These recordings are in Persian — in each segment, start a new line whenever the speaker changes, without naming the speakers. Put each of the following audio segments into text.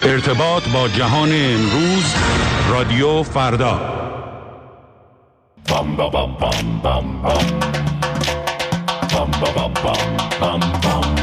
ارتباط با جهان امروز، رادیو فردا.
بام بام بام بام بام بام بام بام بام بام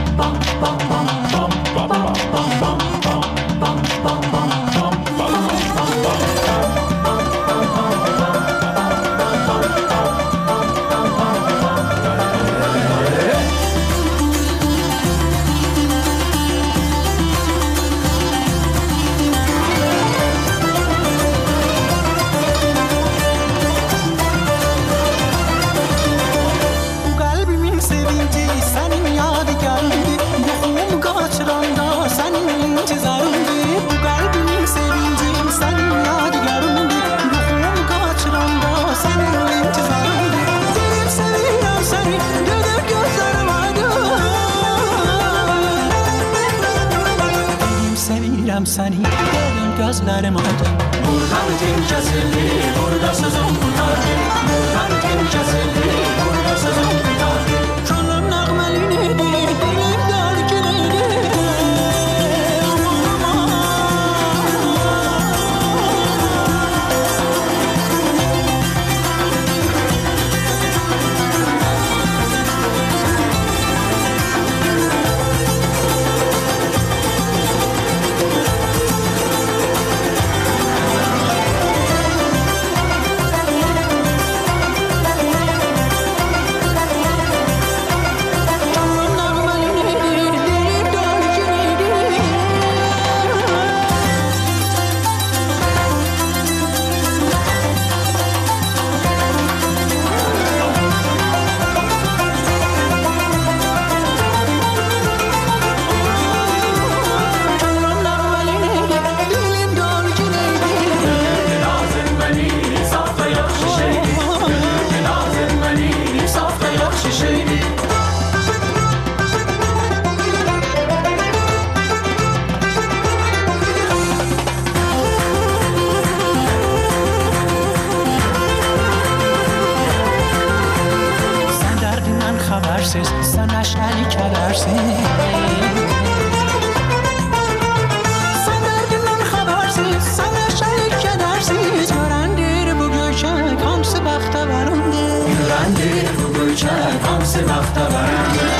səni derin gözlərim aydın. Buradan din kəsildi, burada sözüm qutardı. Buradan din kəsildi, burada sözüm qutardı. Könlüm nəğməliydi, dilim dərginiydi. Sən əşəli kədərsiz, sən dərdindən xəbərsiz, sən əşəli kədərsiz. Görəndir bu göyçək hamısı bəxtəvərimdir. Görəndir bu göyçək hamısı bəxtəvərimdir.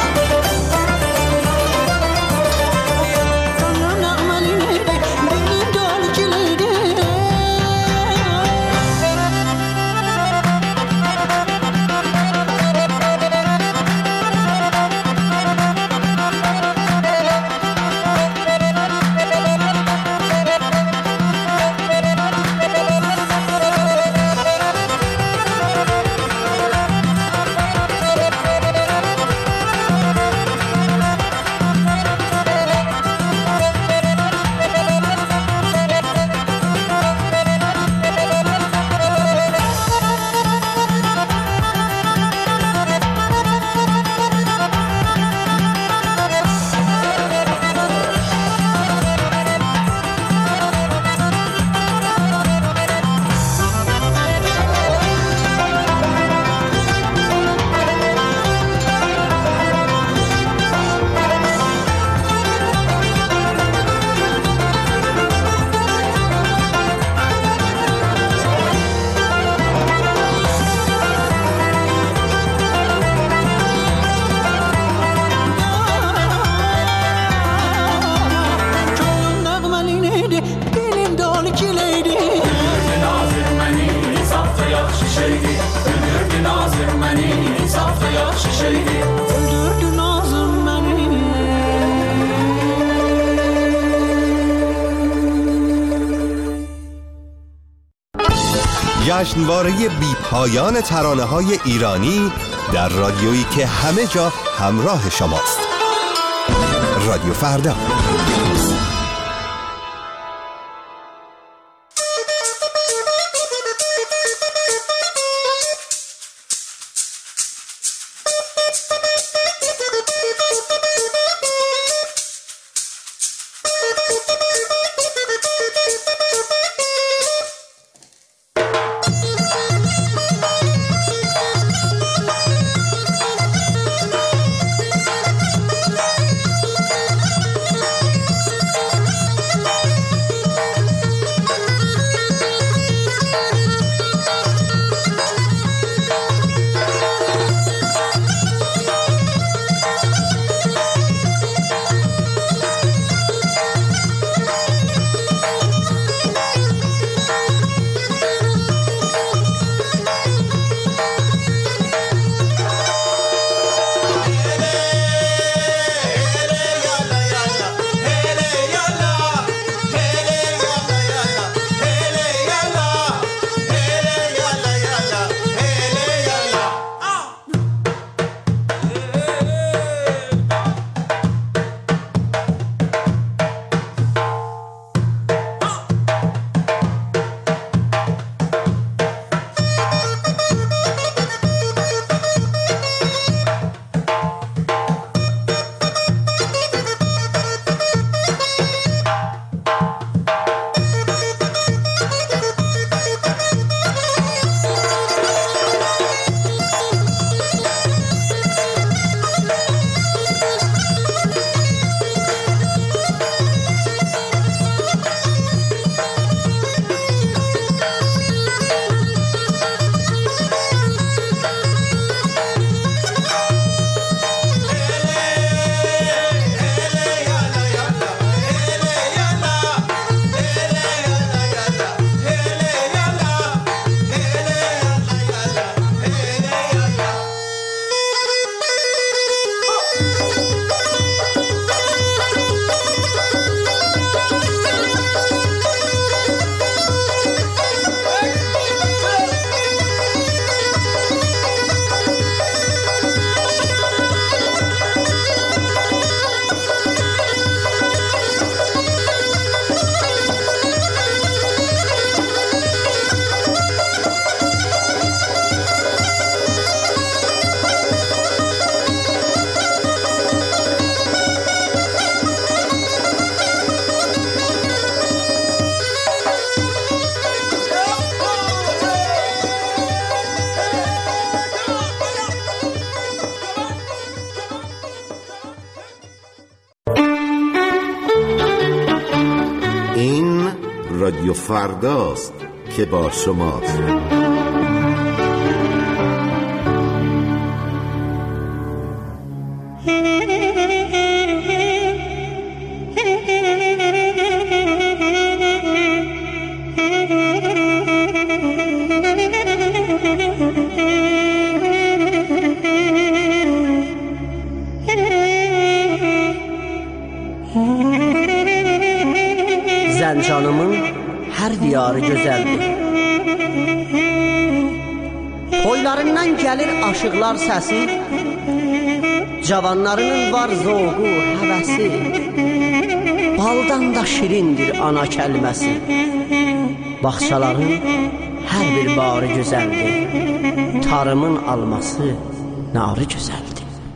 جشنواره بی پایان ترانه‌های ایرانی در رادیویی که همه جا همراه شماست. رادیو فردا.
رادیو فرداست که با شماست.
Zəncanımın hər diyarı gözəldir. Toylarından gəlir aşıqlar səsi, cavanlarının var zoğu, həvəsi, baldan da şirindir ana kəlməsi. Bağçaların hər bir barı gözəldir, tarımın alması narı gözəldir.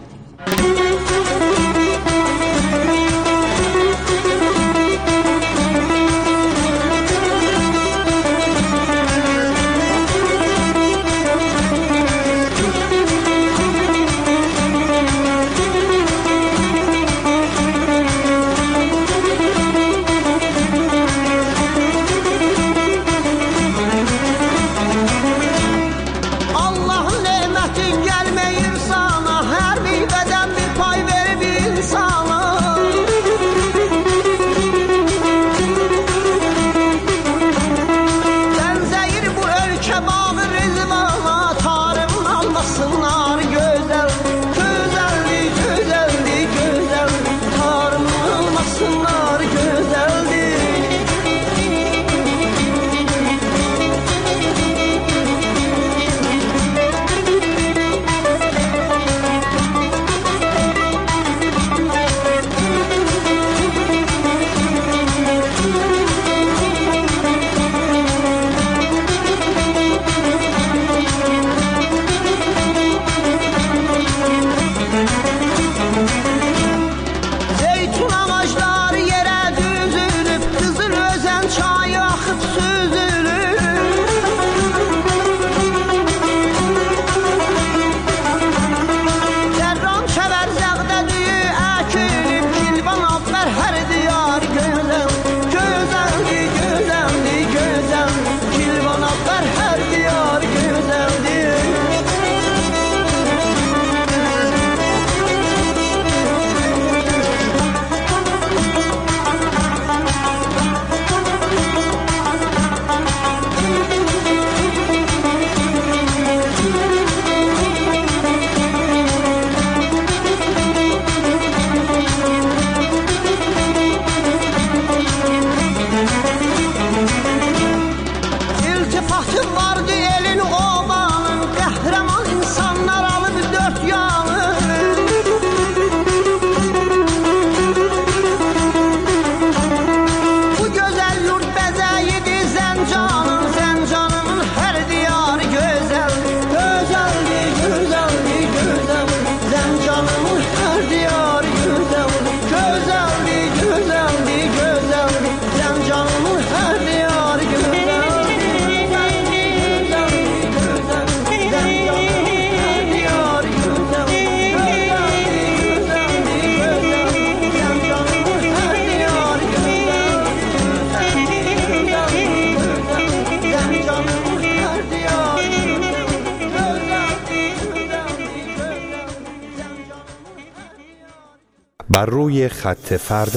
بر روی خط فردا.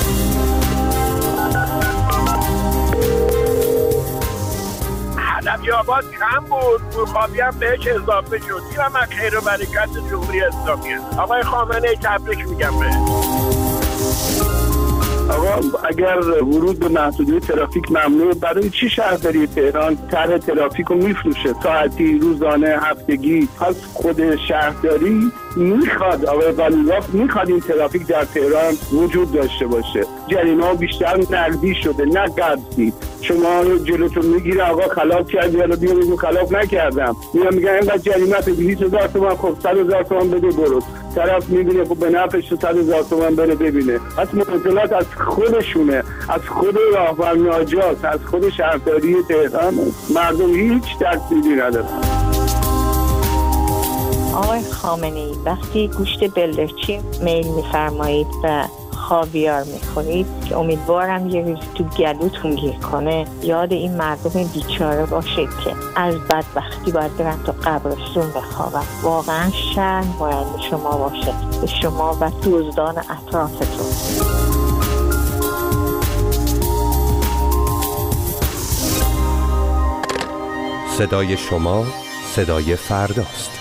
علوی آباد کم بود، بورخابی هم بهش اضافه شد. اینم از خیر و برکت جمهوری اسلامی است. آقای خامنه‌ای تبریک میگم بهش.
آقا اگر ورود به محدوده ترافیک ممنوع، برای چی شهرداری تهران طرح ترافیک رو میفروشه؟ ساعتی، روزانه، هفتگی؟ پس خود شهرداری میخواد، آقای قالیباف میخواد این ترافیک در تهران وجود داشته باشه. جریمه ها بیشتر نقدی شده نه قبضی. شما جلوتون میگیره آقا خلاف کردی، حالا بیا میگو خلاف نکردم، میگن اینقدر جریمه 200,000 تومان، خب 100,000 تومان بده برو. طرف میبینه خب به نفعش 100,000 تومان بره ببینه. از معضلات از خودشونه، از خود راهبر ناجات، از خود شهرداری تهران. مردم هیچ تأثیری ندارن.
آقای خامنه‌ای وقتی گوشت بلدرچین میل می‌فرمایید و خاویار میخورید که امیدوارم یه روز تو گلوتون گیر کنه، یاد این مردم بیچاره باشید که از بدبختی باید برن تو قبرستون بخوابن. واقعا شرم باید به شما باشه، به شما و دزدان اطرافتون.
صدای شما صدای فرداست.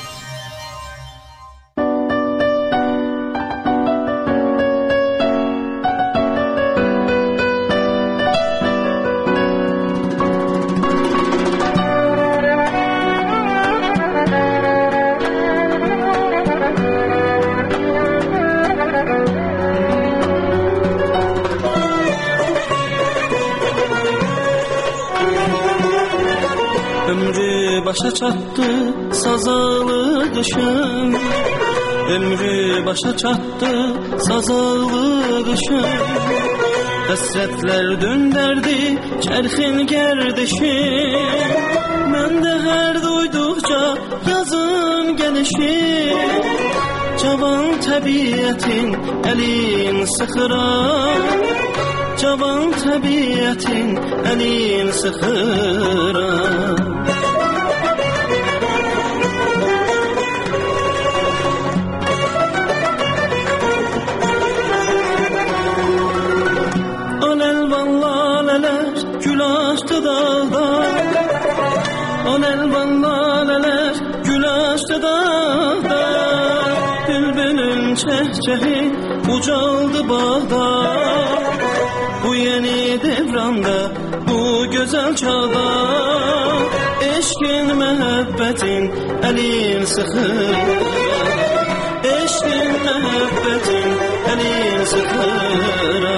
Başa çattı sazalı kışım, ömrü başa çattı sazalı kışım. Hasretler dönderdi çerxin gerdişim, ben de her duydukça yazın gelişim. Cavan tabiatin elin sıxıram, cavan tabiatin elin sıxıram. Gül açtı dağda, on elvan laleler gül açtı dağda. Bülbülün çehçehi ucaldı bağda, bu yeni devranda, bu güzel çağda. Eşkin mehebbetin elin sıxır, eşkin mehebbetin elin sıxır.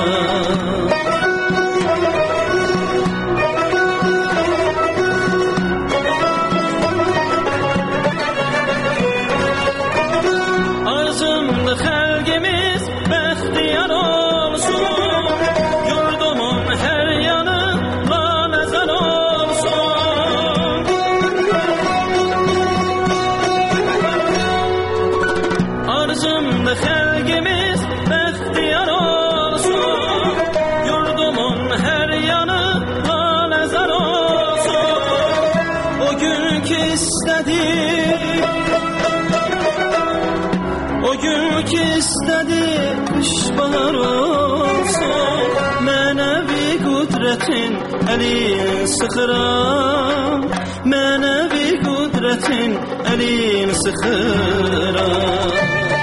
İstedi kış bahar olsun, menevi kudretin elin sıxıram, menevi kudretin elin sıxıram.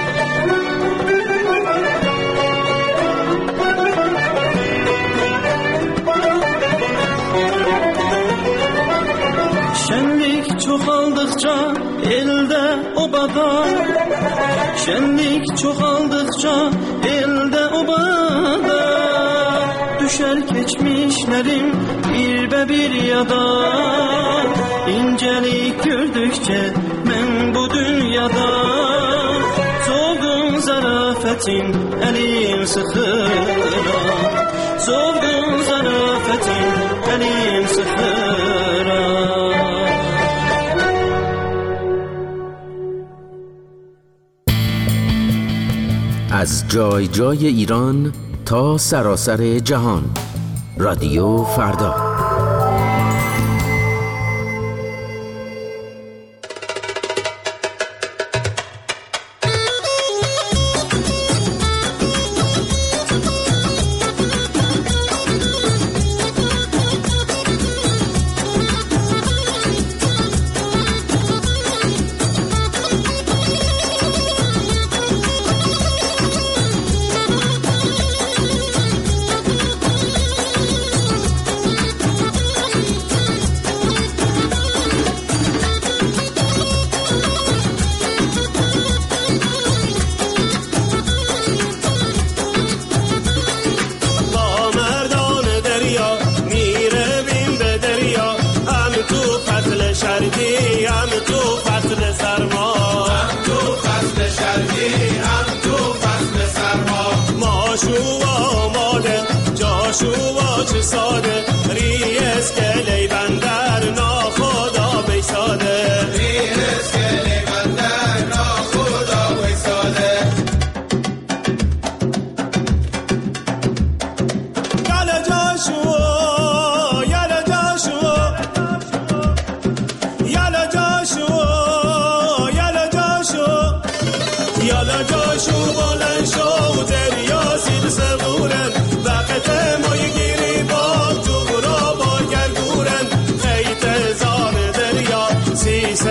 Şenlik çoxaldıkça elde obada, şenlik çoxaldıkça elde obada. Düşer geçmişlerim bir yada, incelik gördükçe ben bu dünyada. Soğuğun zarafetin elin sıxıram, soğuğun zarafetin elin sıxıram.
از جای جای ایران تا سراسر جهان، رادیو فردا.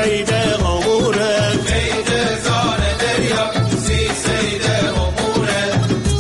سید غموره قید زار دریا سی سید غموره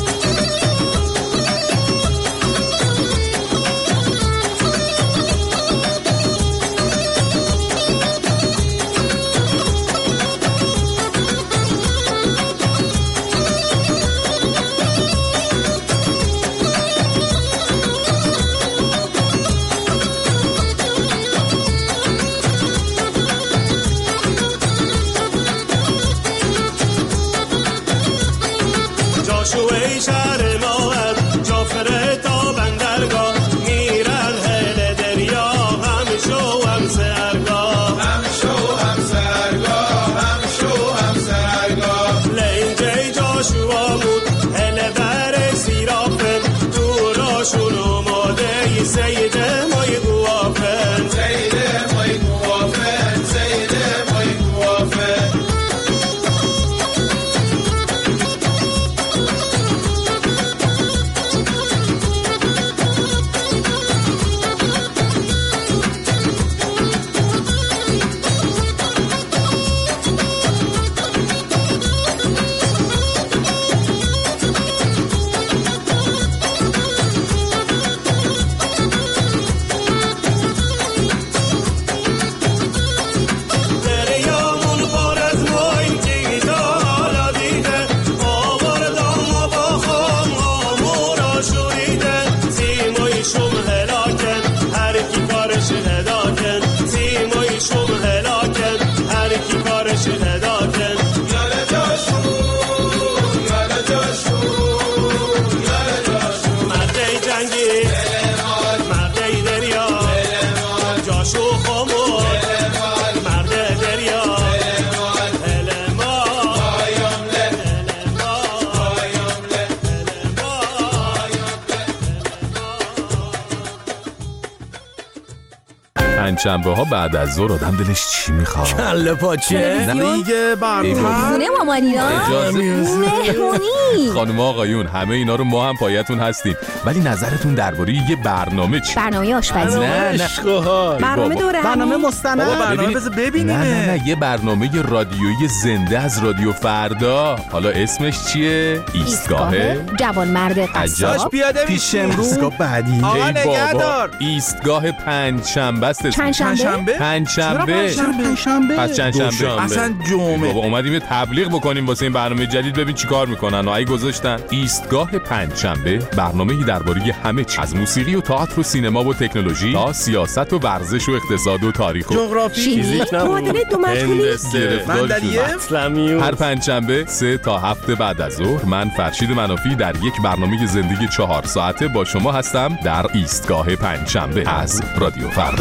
جاشوی شهر ما از جافره تا بندرگاه میرن هل دریا هم شو هم سرگاه هم شو هم سرگاه هم شو هم سرگاه لینجی جاشوا بود هل بر سیرافن دوراشون اومده سید مای گوافن سید مای گوافن سید مای گوافن
شنبه ها بعد از ظهر آدم دلش چی میخواد؟
کله پاچه دیگه برنامه
خونه مامانینا مهمونی.
خانم آقایون همه اینا رو ما هم پایتون هستیم، ولی نظرتون درباره یه برنامه چی؟
برنامه آشپزی.
نه
برنامه دوره
برنامه مستند. برنامه بذار ببینیم.
نه یه برنامه رادیویی زنده از رادیو فردا. حالا اسمش چیه؟ ایستگاه
جوانمرد قصاب.
پیاده پیش امروز ایستگاه بعدی.
آقا نگهدار. ایستگاه پنجشنبه است.
پنجشنبه؟
پنجشنبه. پس چندشنبه؟
اصلا جمعه.
بابا اومدیم یه تبلیغ بکنیم واسه این برنامه جدید، ببین چیکار میکنن. آی گذاشتن ایستگاه پنجشنبه، برنامه‌ای درباره همه چیز، از موسیقی و تئاتر و سینما و تکنولوژی تا سیاست و ورزش و اقتصاد و تاریخ و
جغرافی،
فیزیک، معادله دو مجهولی،
مندلیه.
هر پنجشنبه 3 تا 7 بعد از ظهر من فرشید منافی در یک برنامه زندگی 4 ساعته با شما هستم در ایستگاه پنجشنبه از رادیو فردا.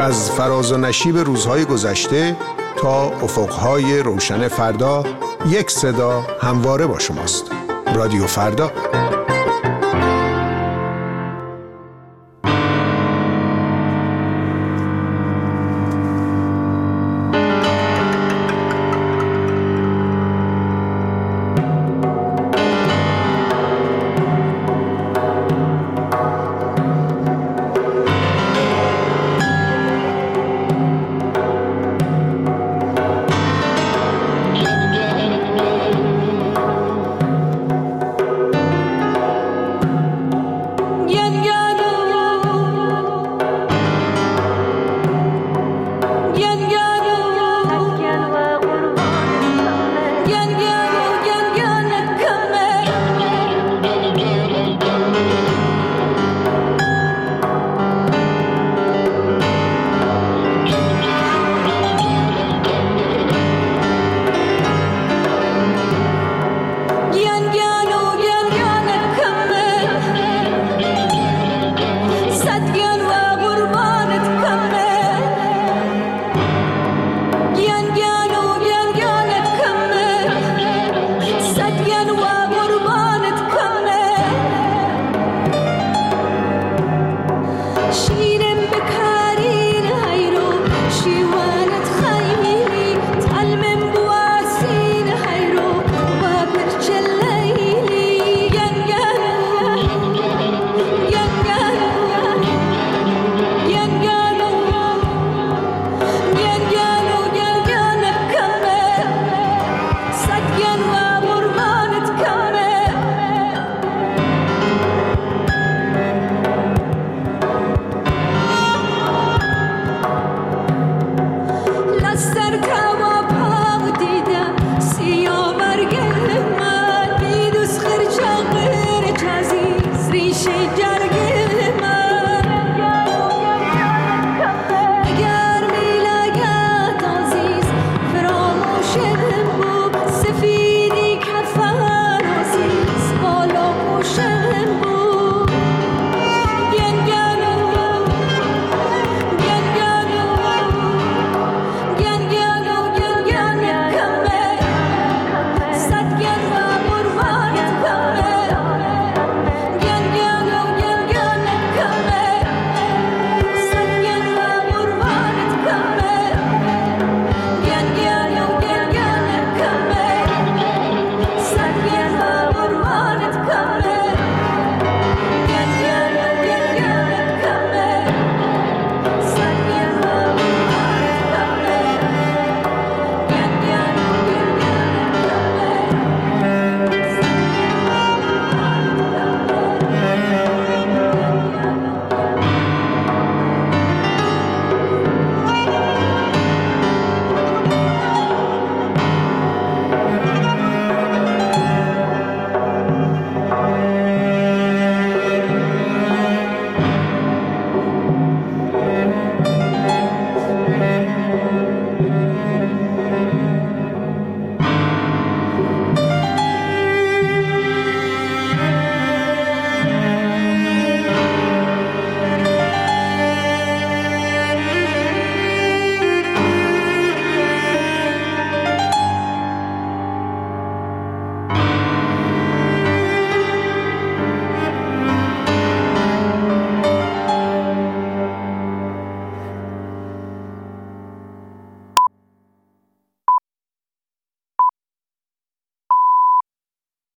از فراز و نشیب روزهای گذشته تا افقهای روشن فردا، یک صدا همواره با شماست. رادیو فردا.